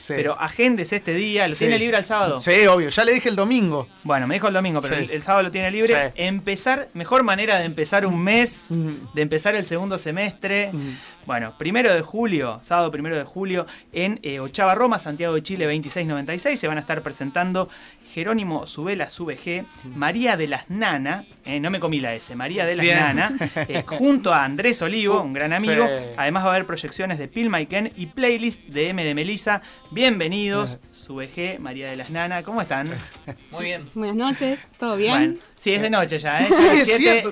pero agéndese este día. ¿Lo tiene libre el sábado? Sí, obvio. Ya le dije el domingo. Bueno, me dijo el domingo, pero el sábado lo tiene libre. Mejor manera de empezar un mes, de empezar el segundo semestre. Bueno, 1 de julio, sábado 1 de julio, en Ochava Roma, Santiago de Chile 2696, se van a estar presentando Jerónimo Subela Subg, María de las Nana, no me comí la S, María de las Nana, junto a Andrés Olivo, un gran amigo. Además va a haber proyecciones de Pilma y Ken y playlist de M de Melissa. Bienvenidos, Subg, María de las Nana, ¿cómo están? Muy bien. Buenas noches, ¿todo bien? Bueno, sí, es de noche ya, ¿eh? Sí, es cierto.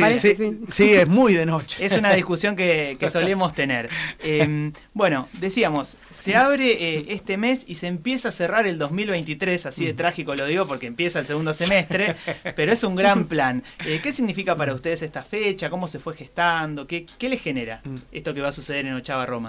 Sí, es muy de noche. Es una discusión que solemos tener. Bueno, decíamos, se abre este mes y se empieza a cerrar el 2023, así de trágico lo digo porque empieza el segundo semestre, pero es un gran plan. ¿Qué significa para ustedes esta fecha? ¿Cómo se fue gestando? ¿Qué les genera esto que va a suceder en Ochava Roma?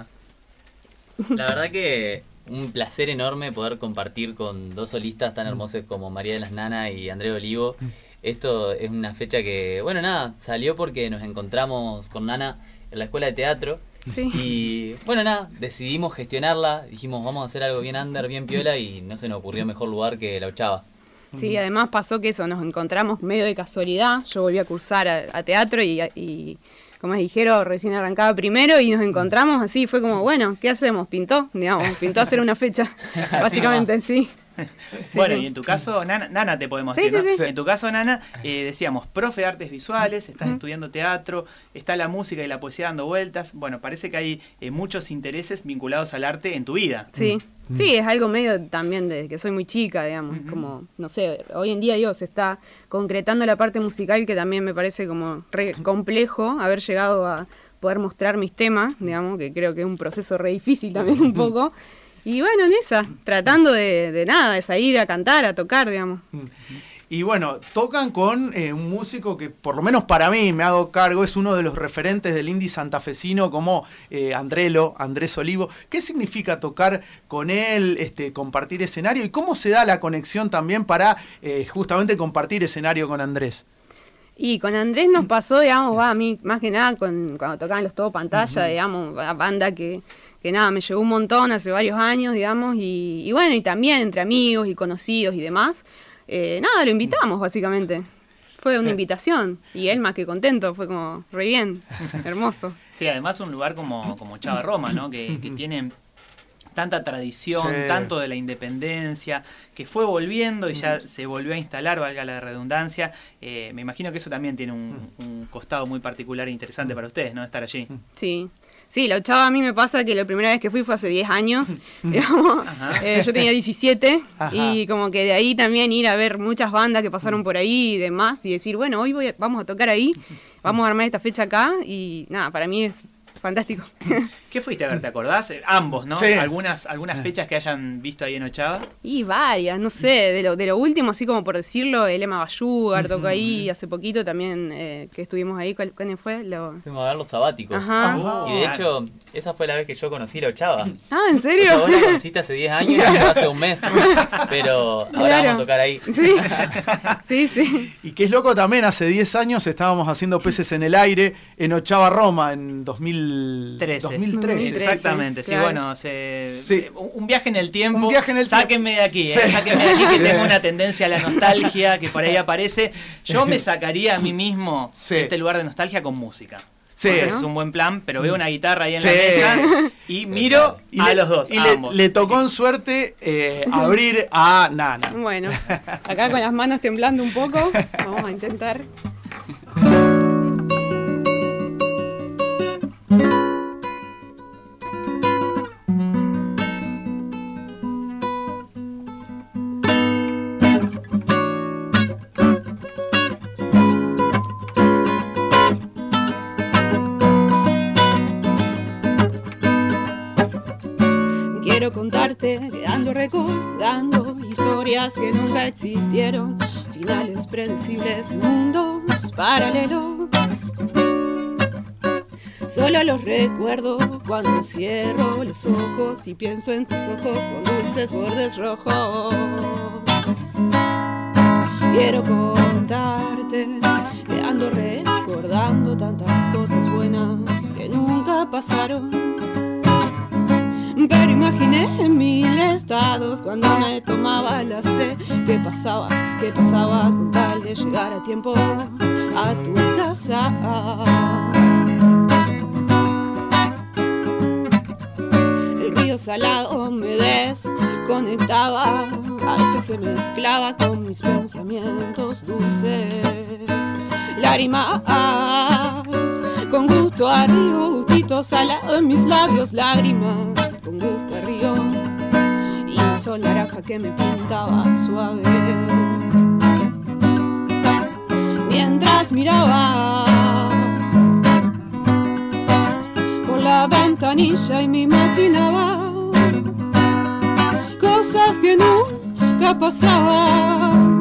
La verdad que un placer enorme poder compartir con dos solistas tan hermosos como María de las Nana y Andrés Olivo. Esto es una fecha que, bueno, nada, salió porque nos encontramos con Nana en la escuela de teatro. Sí. Y, bueno, nada, decidimos gestionarla. Dijimos, vamos a hacer algo bien under, bien piola, y no se nos ocurrió mejor lugar que la Ochava. Sí, además pasó que eso, nos encontramos medio de casualidad. Yo volví a cursar a teatro y como dijeron, recién arrancaba primero y nos encontramos así. Fue como, bueno, ¿qué hacemos? Pintó hacer una fecha, básicamente, sí. Bueno, y en tu caso, Nana te podemos decir, ¿no? Sí. En tu caso, Nana, decíamos, profe de artes visuales, estás estudiando teatro, está la música y la poesía dando vueltas. Bueno, parece que hay muchos intereses vinculados al arte en tu vida. Sí, sí, es algo medio también de que soy muy chica, digamos, como, no sé, hoy en día, se está concretando la parte musical, que también me parece como re complejo haber llegado a poder mostrar mis temas, digamos, que creo que es un proceso re difícil también un poco. Y bueno, en esa, tratando de salir a cantar, a tocar, digamos. Y bueno, tocan con un músico que por lo menos para mí, me hago cargo, es uno de los referentes del indie santafesino como Andrés Olivo. ¿Qué significa tocar con él, compartir escenario? ¿Y cómo se da la conexión también para justamente compartir escenario con Andrés? Y con Andrés nos pasó, digamos, a mí más que nada cuando tocaban los Todo Pantalla, digamos, banda que nada, me llegó un montón hace varios años, digamos, y bueno, y también entre amigos y conocidos y demás, nada, lo invitamos básicamente. Fue una invitación y él más que contento, fue como re bien, hermoso. Sí, además un lugar como Ochava Roma, ¿no? Que tiene tanta tradición, tanto de la independencia, que fue volviendo y ya se volvió a instalar, valga la redundancia. Me imagino que eso también tiene un costado muy particular e interesante para ustedes, ¿no? Estar allí. Sí, la Ochava a mí me pasa que la primera vez que fui fue hace 10 años, digamos, yo tenía 17, y como que de ahí también ir a ver muchas bandas que pasaron por ahí y demás, y decir, bueno, hoy vamos a tocar ahí, vamos a armar esta fecha acá, y nada, para mí es fantástico. ¿Qué fuiste a ver? ¿Te acordás? Ambos, ¿no? Sí. Algunas fechas que hayan visto ahí en Ochava. Y varias, no sé, de lo último, así como por decirlo, el Emma Bayugar tocó ahí hace poquito también, que estuvimos ahí. ¿Cuál fue? Fuimos a ver Los Sabáticos. Ajá. Y de hecho, esa fue la vez que yo conocí la Ochava. Ah, ¿en serio? Vos la conociste hace 10 años y yo hace un mes. Pero ahora vamos a tocar ahí. Sí. Y que es loco también, hace 10 años estábamos haciendo Peces en el Aire en Ochava Roma en 2013. Exactamente, claro. sí, bueno, un viaje en el tiempo. Un viaje en el sáquenme de aquí, sáquenme de aquí, que tengo una tendencia a la nostalgia que por ahí aparece. Yo me sacaría a mí mismo de este lugar de nostalgia con música. Sí. Entonces es un buen plan, pero veo una guitarra ahí en la mesa y miro a los dos, a ambos. Le tocó en suerte abrir a Nana. Bueno, acá con las manos temblando un poco, vamos a intentar. Quiero contarte que ando recordando historias que nunca existieron, finales predecibles, mundos paralelos. Solo los recuerdo cuando cierro los ojos y pienso en tus ojos con dulces bordes rojos. Quiero contarte que ando recordando tantas cosas buenas que nunca pasaron. Pero imaginé miles costados cuando me tomaba la C. ¿Qué pasaba? ¿Qué pasaba con tal de llegar a tiempo a tu casa? El río salado me desconectaba, a veces se mezclaba con mis pensamientos dulces. Lágrimas con gusto a río, gustito salado en mis labios. Lágrimas con gusto a río y un sol naranja que me pintaba suave. Mientras miraba por la ventanilla y me imaginaba cosas que nunca pasaban.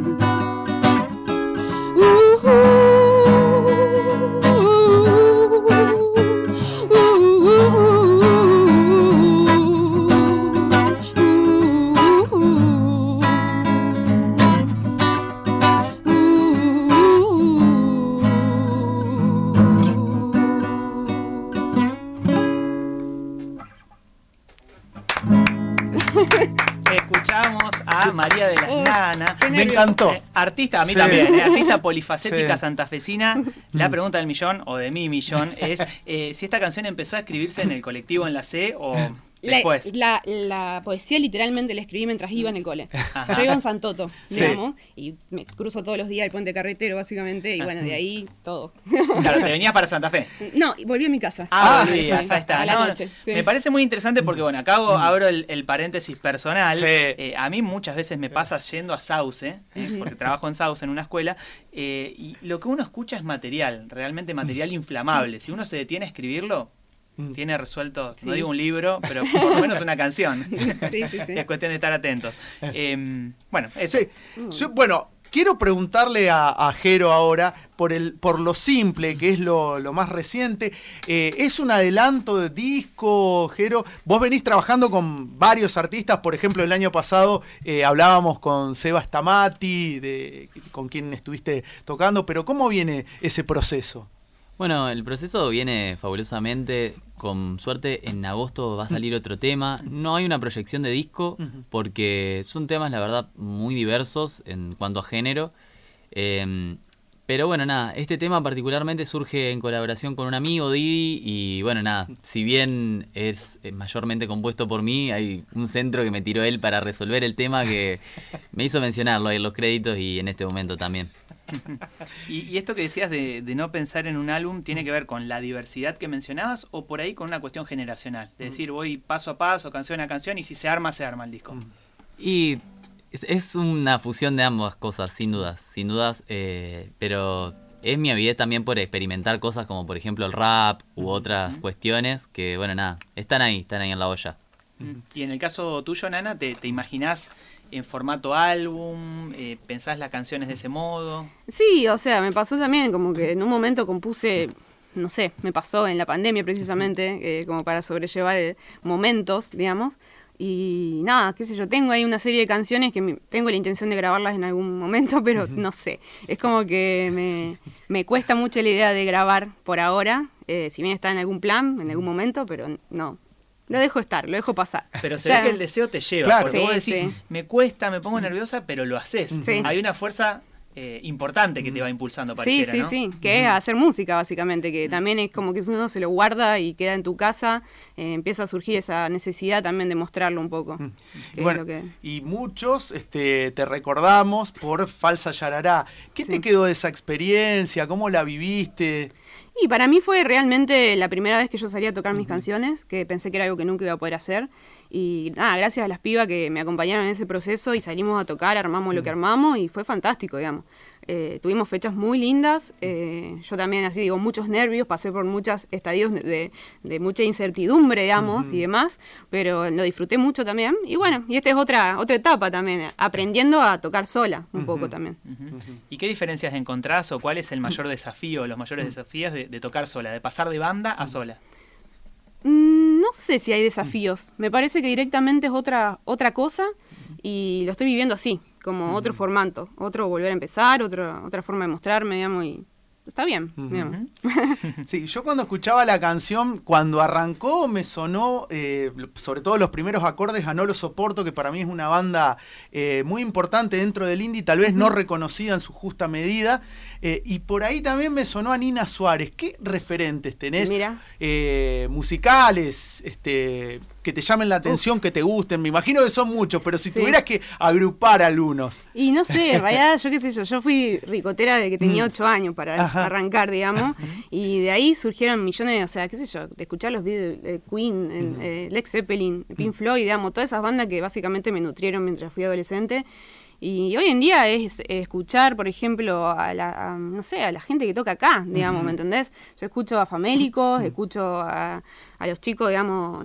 Escuchamos a María de las Nanas. Me encantó. Artista, a mí también, artista polifacética santafesina. La pregunta del millón, o de mi millón, es si esta canción empezó a escribirse en el colectivo en la C o después. La poesía literalmente la escribí mientras iba en el cole. Ajá. Yo iba en Santoto, digamos, y me cruzo todos los días el puente carretero, básicamente, y bueno, de ahí todo. Claro, te venías para Santa Fe. No, y volví a mi casa. Volvías, ahí está. A la noche, sí. Me parece muy interesante porque, bueno, acá abro el paréntesis personal. Sí. A mí muchas veces me pasa yendo a Sauce, porque trabajo en Sauce, en una escuela, y lo que uno escucha es material, realmente material inflamable. Si uno se detiene a escribirlo, tiene resuelto, no digo un libro, pero por lo menos una canción. Sí. Es cuestión de estar atentos. Bueno, eso. Sí. Bueno, quiero preguntarle a Jero ahora por lo simple, que es lo más reciente. ¿Es un adelanto de disco, Jero? Vos venís trabajando con varios artistas. Por ejemplo, el año pasado hablábamos con Seba Stamati, con quien estuviste tocando. Pero ¿cómo viene ese proceso? Bueno, el proceso viene fabulosamente. Con suerte, en agosto va a salir otro tema. No hay una proyección de disco porque son temas, la verdad, muy diversos en cuanto a género. Pero bueno, nada, este tema particularmente surge en colaboración con un amigo, Didi, y bueno, nada, si bien es mayormente compuesto por mí, hay un centro que me tiró él para resolver el tema que me hizo mencionarlo ahí en los créditos y en este momento también. Y esto que decías de no pensar en un álbum, ¿tiene que ver con la diversidad que mencionabas o por ahí con una cuestión generacional? De decir, voy paso a paso, canción a canción, y si se arma el disco. Y es una fusión de ambas cosas, sin dudas, pero es mi avidez también por experimentar cosas como por ejemplo el rap u otras cuestiones que, bueno, nada, están ahí en la olla. Y en el caso tuyo, Nana, ¿te imaginás en formato álbum? ¿Pensás las canciones de ese modo? Sí, o sea, me pasó también como que en un momento compuse, no sé, me pasó en la pandemia precisamente, como para sobrellevar momentos, digamos. Y nada, qué sé yo, tengo ahí una serie de canciones que tengo la intención de grabarlas en algún momento, pero no sé. Es como que me cuesta mucho la idea de grabar por ahora, si bien está en algún plan, en algún momento, pero no. Lo dejo estar, lo dejo pasar. Pero se ve que el deseo te lleva, claro, porque vos decís, me cuesta, me pongo nerviosa, pero lo haces. Sí. Hay una fuerza importante que te va impulsando, pareciera, ¿no? Sí, que es hacer música, básicamente, que también es como que uno se lo guarda y queda en tu casa, empieza a surgir esa necesidad también de mostrarlo un poco. Bueno, y muchos te recordamos por Falsa Yarará. ¿Qué te quedó de esa experiencia? ¿Cómo la viviste? Y para mí fue realmente la primera vez que yo salí a tocar mis canciones, que pensé que era algo que nunca iba a poder hacer. Y nada, gracias a las pibas que me acompañaron en ese proceso y salimos a tocar, armamos lo que armamos y fue fantástico, digamos. Tuvimos fechas muy lindas, yo también, así digo, muchos nervios, pasé por muchos estadios de mucha incertidumbre, digamos, y demás, pero lo disfruté mucho también. Y bueno, y esta es otra etapa también, aprendiendo a tocar sola un poco también. ¿Y qué diferencias encontrás o cuál es el mayor desafío, los mayores desafíos de tocar sola, de pasar de banda a sola? No sé si hay desafíos, me parece que directamente es otra cosa y lo estoy viviendo así, como otro formato, otro volver a empezar, otra forma de mostrarme, digamos, y está bien. Sí, yo cuando escuchaba la canción, cuando arrancó me sonó, sobre todo los primeros acordes, a No Lo Soporto, que para mí es una banda muy importante dentro del indie, tal vez no reconocida en su justa medida, y por ahí también me sonó a Nina Suárez. ¿Qué referentes tenés musicales que te llamen la atención, que te gusten? Me imagino que son muchos, pero si tuvieras que agrupar algunos. Y no sé, en realidad, yo qué sé yo fui ricotera de que tenía 8 años para arrancar, digamos, y de ahí surgieron millones, o sea, qué sé yo, de escuchar los videos de Queen, Led Zeppelin, Pink Floyd, digamos, todas esas bandas que básicamente me nutrieron mientras fui adolescente. Y hoy en día es escuchar, por ejemplo, a la gente que toca acá, digamos, ¿me entendés? Yo escucho a Famélicos, escucho a los chicos, digamos,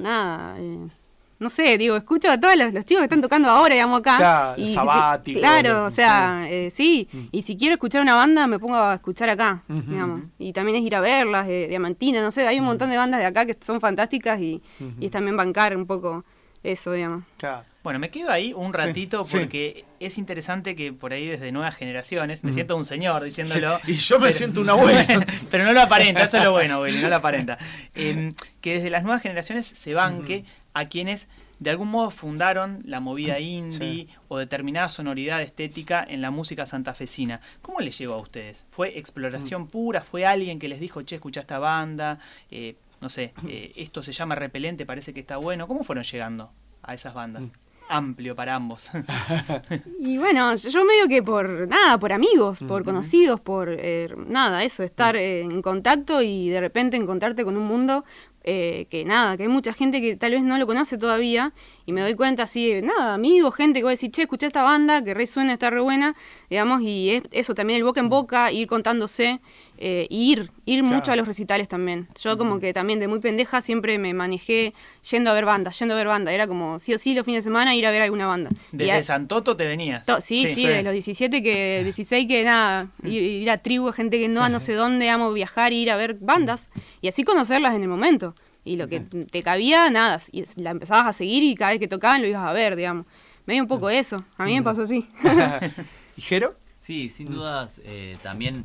no sé, digo, escucho a todos los chicos que están tocando ahora, digamos, acá. Claro, Sabático. Claro, o sea, sí. Y si quiero escuchar una banda, me pongo a escuchar acá, digamos. Y también es ir a verlas, de Diamantina, no sé, hay un montón de bandas de acá que son fantásticas y es también bancar un poco eso, digamos. Claro. Bueno, me quedo ahí un ratito porque es interesante que por ahí desde nuevas generaciones, me siento un señor diciéndolo. Sí, y yo me siento un abuelo. Pero no lo aparenta, eso es lo bueno, Willy, no lo aparenta. Que desde las nuevas generaciones se banque a quienes de algún modo fundaron la movida indie o determinada sonoridad estética en la música santafesina. ¿Cómo les llegó a ustedes? ¿Fue exploración pura? ¿Fue alguien que les dijo, che, escuchá esta banda? No sé, esto se llama Repelente, parece que está bueno. ¿Cómo fueron llegando a esas bandas? Amplio para ambos. Y bueno, yo medio que por amigos, por conocidos, por estar en contacto y de repente encontrarte con un mundo que hay mucha gente que tal vez no lo conoce todavía, y me doy cuenta así, amigos, gente que va a decir, che, escuché esta banda, que re suena, está re buena, digamos, y es eso también, el boca en boca, ir contándose, ir mucho a los recitales también. Yo como que también de muy pendeja siempre me manejé yendo a ver bandas, era como sí o sí los fines de semana ir a ver alguna banda. ¿Desde Santoto te venías? Sí, de los 16 que ir a tribu, gente que no sé dónde, viajar, ir a ver bandas, y así conocerlas en el momento. Y lo que te cabía, y la empezabas a seguir y cada vez que tocaban lo ibas a ver, digamos. Medio un poco eso, a mí me pasó así. ¿Y Jero? Sí, sin dudas, también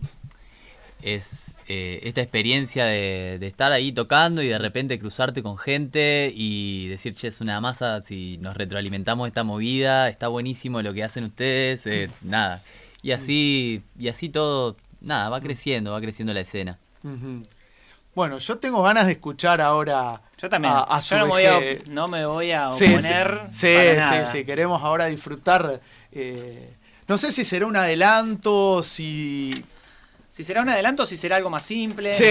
es esta experiencia de estar ahí tocando y de repente cruzarte con gente y decir, che, es una masa, si nos retroalimentamos esta movida, está buenísimo lo que hacen ustedes, Y así todo, va creciendo la escena. Bueno, yo tengo ganas de escuchar ahora. Yo también. No me voy a oponer. Sí, queremos ahora disfrutar. No sé si será un adelanto, si será un adelanto o si será algo más simple. Sí.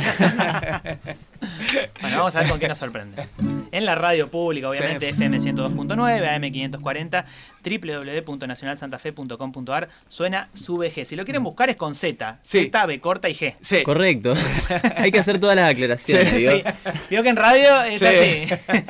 Bueno, vamos a ver con qué nos sorprende. En la radio pública, obviamente, FM 102.9, AM 540, www.nacionalsantafe.com.ar, suena su vejez. Si lo quieren buscar es con Z. Z, B corta y G. Sí. Correcto. Hay que hacer todas las aclaraciones. Sí. Vio que en radio es así.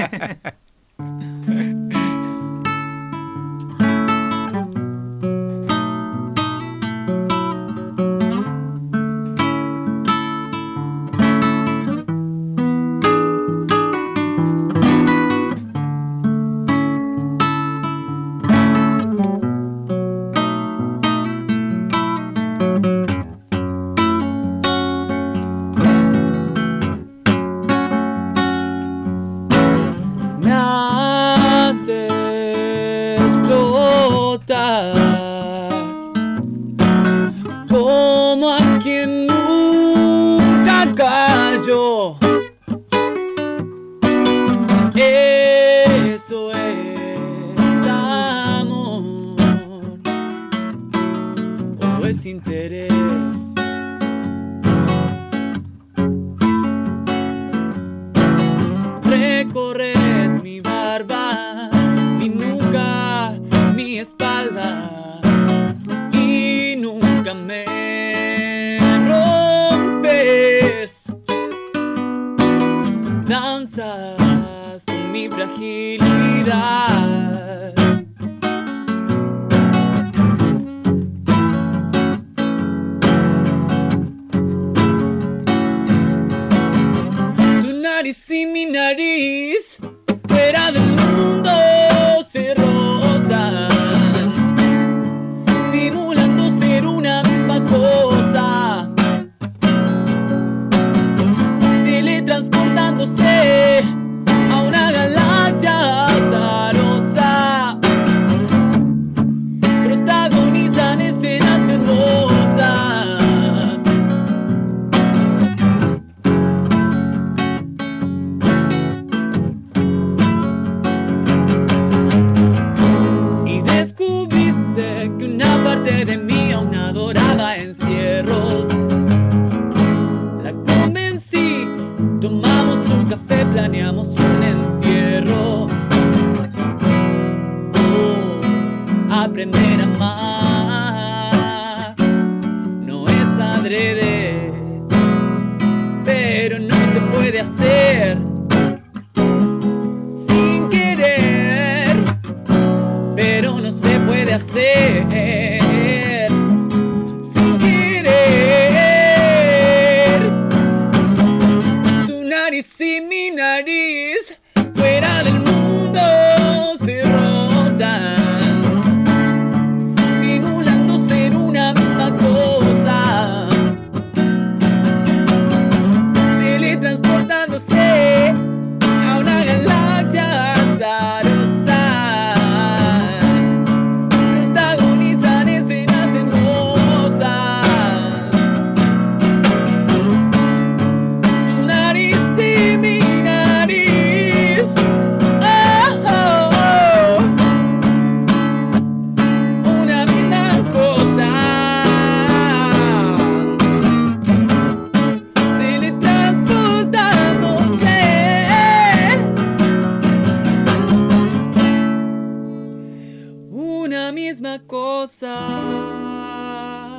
Como a quien nunca cayó. Eso es amor o es interés. Recorres mi barba, mi nuca, mi espalda y nunca me rompes. Danzas con mi fragilidad. Tu nariz y mi nariz fuera del mundo se rozan. aprender a amar. No es adrede, pero no se puede hacer sin querer, pero no se puede hacer sin querer. Tu nariz y mi nariz fuera del mundo se rozan, simulando ser una misma cosa, teletransportándose a una galaxia azarosa. Protagonizan escenas hermosas. Tu nariz y mi nariz, oh, oh, oh. Una misma cosa, teletransportándose. Una misma cosa.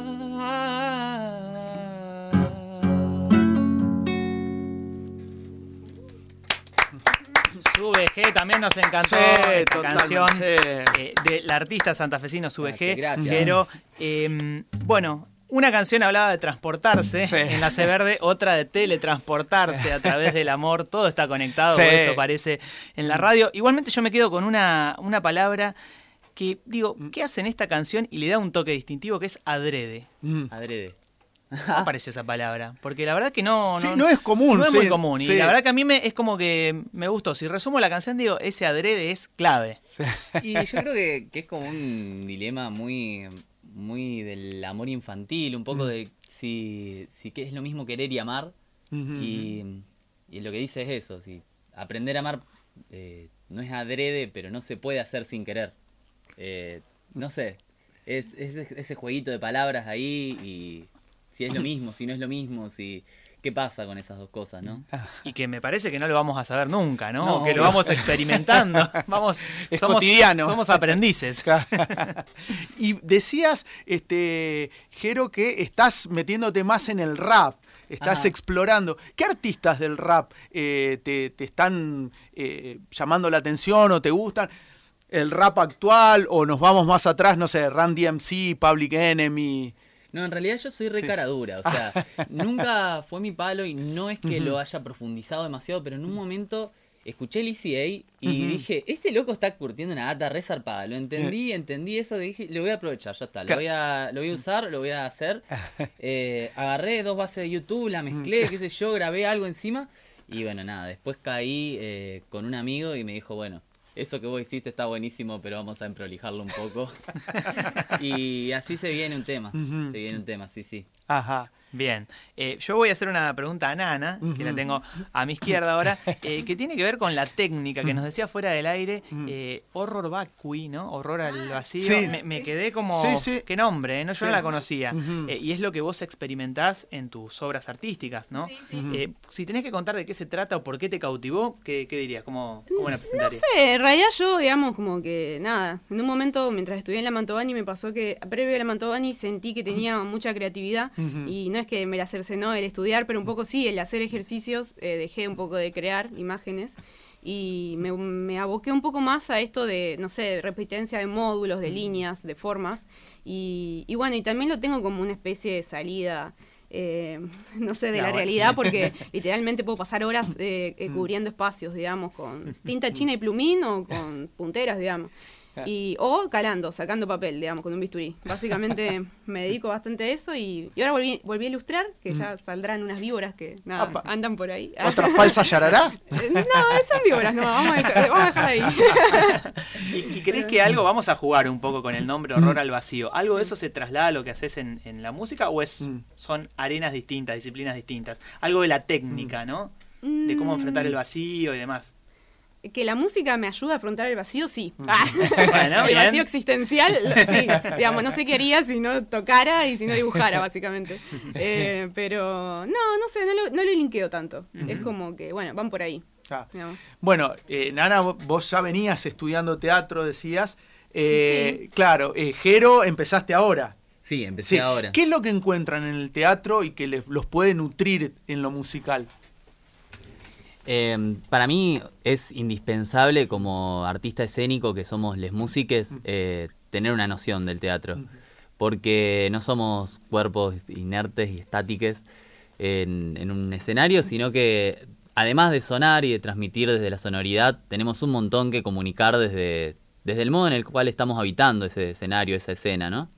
Sube G, también nos encantó Sí, esta totalmente, canción sí. del artista santafesino Sube G. Gracias. Pero, bueno, una canción hablaba de transportarse Sí. en la C Verde, otra de teletransportarse a través del amor. Todo está conectado, Sí. por eso aparece en la radio. Igualmente yo me quedo con una palabra que, digo, ¿qué hace en esta canción? Y le da un toque distintivo que es adrede. Adrede. ¿Cómo aparece esa palabra? Porque la verdad que no es común. No es sí, muy común. Y sí. la verdad que a mí es como que me gustó. Si resumo la canción, digo, ese adrede es clave. Y yo creo que es como un dilema muy, muy del amor infantil, un poco de si que es lo mismo querer y amar. Y lo que dice es eso, si aprender a amar no es adrede, pero no se puede hacer sin querer. No sé, es ese jueguito de palabras ahí y si es lo mismo, si no es lo mismo, si qué pasa con esas dos cosas, ¿no? Y que me parece que no lo vamos a saber nunca, ¿no? No, Que lo obvio. vamos experimentando. Es cotidiano. Somos aprendices. Y decías, Jero, que estás metiéndote más en el rap. Estás Ajá. explorando. ¿Qué artistas del rap te están llamando la atención o te gustan? ¿El rap actual o nos vamos más atrás? No sé, Run DMC, Public Enemy. No, en realidad yo soy re Sí. cara dura, o sea, nunca fue mi palo y no es que lo haya profundizado demasiado, pero en un momento escuché el ECA y dije, este loco está curtiendo una data re zarpada, lo entendí eso, dije, lo voy a aprovechar, ya está, lo voy a usar, lo voy a hacer. Agarré 2 bases de YouTube, la mezclé, qué sé yo, grabé algo encima y bueno, nada, después caí con un amigo y me dijo, bueno, eso que vos hiciste está buenísimo, pero vamos a emprolijarlo un poco. Y así se viene un tema. Se viene un tema, sí. Ajá. Bien. Yo voy a hacer una pregunta a Nana, que la tengo a mi izquierda ahora, que tiene que ver con la técnica que nos decía fuera del aire. Horror vacui, ¿no? Horror al vacío. Sí. Me quedé como... Sí, sí. ¿Qué nombre? ¿No? Yo Sí. no la conocía. Y es lo que vos experimentás en tus obras artísticas, ¿no? Sí. Si tenés que contar de qué se trata o por qué te cautivó, ¿qué dirías? ¿Cómo la No presentarías? sé, en realidad yo, digamos, como que nada, en un momento mientras estudié en la Mantovani me pasó que previo a la Mantovani sentí que tenía mucha creatividad y no es que me la cercenó el estudiar, pero un poco sí, el hacer ejercicios, dejé un poco de crear imágenes y me aboqué un poco más a esto de, no sé, repitencia de módulos, de líneas, de formas y bueno, y también lo tengo como una especie de salida. No sé, de la realidad, porque literalmente puedo pasar horas cubriendo espacios, digamos, con tinta china y plumín o con punteras, digamos. O calando, sacando papel, digamos, con un bisturí. Básicamente me dedico bastante a eso y ahora volví a ilustrar, que ya saldrán unas víboras que nada, Apa. andan por ahí. ¿Otra falsa yarará? No, son víboras, no, vamos a dejar ahí. ¿Y crees que algo, vamos a jugar un poco con el nombre Horror al Vacío, algo de eso se traslada a lo que haces en la música o son arenas distintas, disciplinas distintas? Algo de la técnica, ¿no? De cómo enfrentar el vacío y demás. Que la música me ayuda a afrontar el vacío, sí. Bueno, el bien. vacío existencial, sí. Digamos, no sé qué haría si no tocara y si no dibujara, básicamente. Pero no sé, no lo linkeo tanto. Es como que, bueno, van por ahí. Ah. Digamos. Bueno, Nana, vos ya venías estudiando teatro, decías. Sí. Claro, Jero, empezaste ahora. Sí, empecé ahora. ¿Qué es lo que encuentran en el teatro y que los puede nutrir en lo musical? Para mí es indispensable como artista escénico que somos les músiques tener una noción del teatro, porque no somos cuerpos inertes y estáticos en un escenario, sino que además de sonar y de transmitir desde la sonoridad, tenemos un montón que comunicar desde el modo en el cual estamos habitando ese escenario, esa escena, ¿no?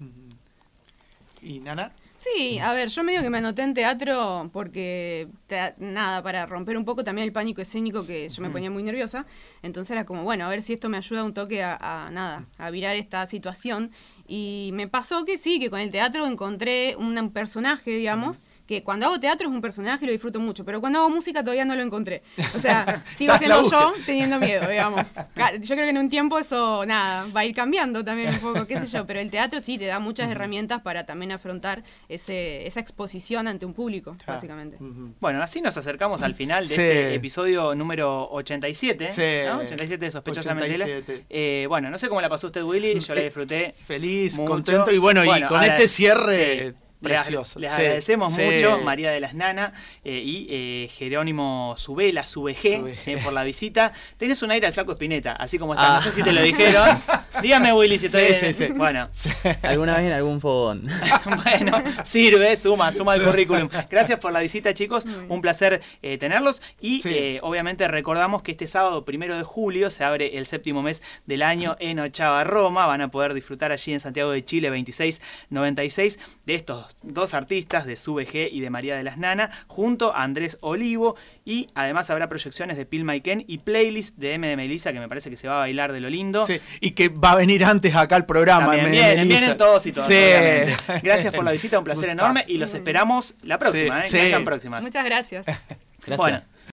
¿Y Nana? Sí, a ver, yo medio que me anoté en teatro porque, nada, para romper un poco también el pánico escénico que yo me ponía muy nerviosa. Entonces era como, bueno, a ver si esto me ayuda un toque a virar esta situación. Y me pasó que sí, que con el teatro encontré un personaje, digamos, que cuando hago teatro es un personaje y lo disfruto mucho, pero cuando hago música todavía no lo encontré. O sea, sigo siendo yo teniendo miedo, digamos. Yo creo que en un tiempo eso, nada, va a ir cambiando también un poco, qué sé yo, pero el teatro sí te da muchas herramientas para también afrontar esa exposición ante un público, básicamente. Bueno, así nos acercamos al final de este episodio número 87, ¿no? 87 de Sospechosamente. Bueno, no sé cómo la pasó usted, Willy, yo la disfruté. Feliz, mucho. contento y bueno, y con este cierre... Sí. Precioso. Les agradecemos mucho, María de las Nana y Jerónimo Subela, SubG, por la visita. Tenés un aire al Flaco Spinetta, así como estás. No sé si te lo dijeron. Dígame, Willy, si estoy... Sí. Bueno. Alguna vez en algún fogón. Bueno, sirve, suma el currículum. Gracias por la visita, chicos. Un placer tenerlos. Y obviamente recordamos que este sábado 1 de julio se abre el 7º mes del año en Ochava Roma. Van a poder disfrutar allí en Santiago de Chile 2696 de estos dos artistas, de SubG y de María de las Nana, junto a Andrés Olivo, y además habrá proyecciones de Pilma y Ken y playlist de M de Melissa, que me parece que se va a bailar de lo lindo. Sí, y que va a venir antes acá al programa. Vienen todos y todas. Sí. Gracias por la visita, un placer enorme, y los esperamos la próxima, que hayan próximas. Muchas gracias. Gracias. Bueno.